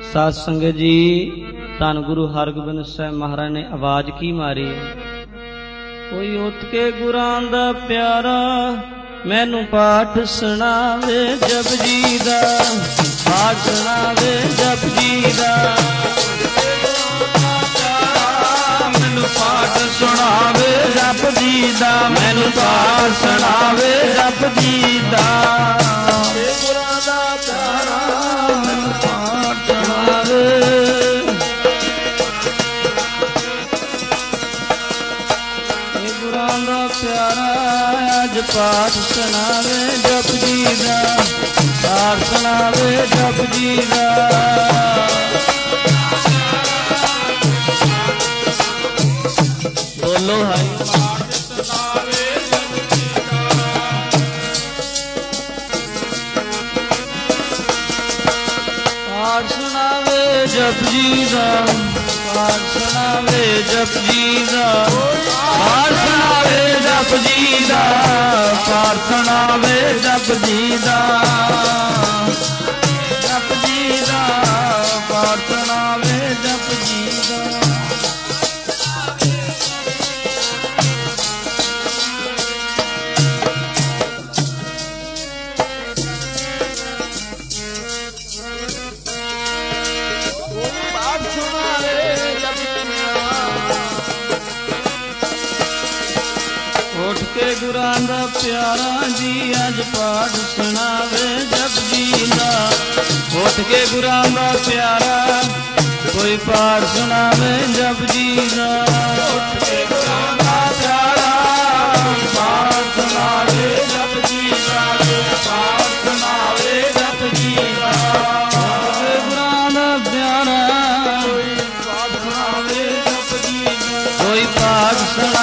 ਸਾਧ ਸੰਗਤ ਜੀ, ਧੰਨ ਗੁਰੂ ਹਰਗੋਬਿੰਦ ਸਾਹਿਬ ਮਹਾਰਾਜ ਨੇ ਆਵਾਜ਼ ਕੀ ਮਾਰੀ। ਕੋਈ ਉੱਠ ਕੇ ਗੁਰਾਂ ਦਾ ਪਿਆਰਾ ਮੈਨੂੰ ਪਾਠ ਸੁਣਾਵੇ ਜਪਜੀ ਦਾ, ਪਾਠ ਸੁਣਾਵੇ ਜਪਜੀ ਦਾ। ਮੈਨੂੰ ਪਾਠ ਸੁਣਾਵੇ ਜਪਜੀ ਦਾ, ਮੈਨੂੰ ਪਾਠ ਸੁਣਾਵੇ ਜਪਜੀ ਦਾ। ਗੁਰਾਂ ਦਾ ਪਿਆਰਾ ਮੈਨੂੰ ਪਾਠ ਸੁਣਾਵੇ। ਗੁਰਾਂ ਦਾ ਪਿਆਰਾ ਅੱਜ ਪਾਠ ਸੁਣਾਵੇ ਜਪਜੀ ਦਾ, ਪਾਠ ਸੁਣਾਵੇ ਜਪਜੀ ਦਾ। ਬੋਲੋ ਹਾਈ ਪਾਠ ਸੁਣਾਵੇ ਜਪਜੀ ਦਾ, ਪਾਠ ਸੁਣਾਵੇ ਜਪਜੀ ਦਾ, ਪਾਠ ਸੁਣਾਵੇ ਜਪਜੀ ਦਾ, ਪਾਠ ਸੁਣਾਵੇ ਜਪਜੀ ਦਾ, ਜਪਜੀ ਦਾ, ਪਾਠ ਸੁਣਾਵੇ ਜਪਜੀ ਦਾ। ਉੱਠ ਕੇ ਗੁਰਾਂ ਦਾ ਪਿਆਰਾ ਜੀ ਅੱਜ ਪਾਠ ਸੁਣਾਵੇ ਜਪਜੀ ਦਾ। ਉੱਠ ਕੇ ਗੁਰਾਂ ਦਾ ਪਿਆਰਾ ਕੋਈ ਪਾਠ ਸੁਣਾਵੇ ਜਪਜੀ ਦਾ। ਉੱਠ ਕੇ ਗੁਰਾਂ ਦਾ ਪਿਆਰਾ ਪਾਠ ਸੁਣਾਵੇ ਜਪਜੀ ਦਾ, ਪਾਠ ਸੁਣਾਵੇ ਜਪਜੀ ਦਾ। ਉੱਠ ਕੇ ਗੁਰਾਂ ਦਾ ਪਿਆਰਾ ਕੋਈ ਪਾਠ ਸੁਣਾਵੇ ਜਪਜੀ ਦਾ, ਕੋਈ ਪਾਠ ਸੁਣਾ